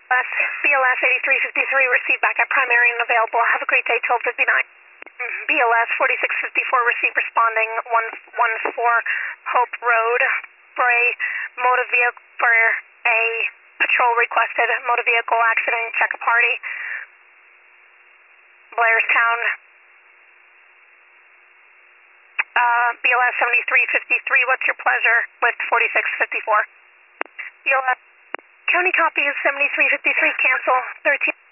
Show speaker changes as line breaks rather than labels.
BLS 8353, received back at primary and available. Have a great day, 1259. BLS 4654, received responding 114 Hope Road for a motor vehicle, for a patrol requested motor vehicle accident, check a party. Blairstown. BLS 7353, what's your pleasure with 4654? BLS, county copy is 7353, cancel 13.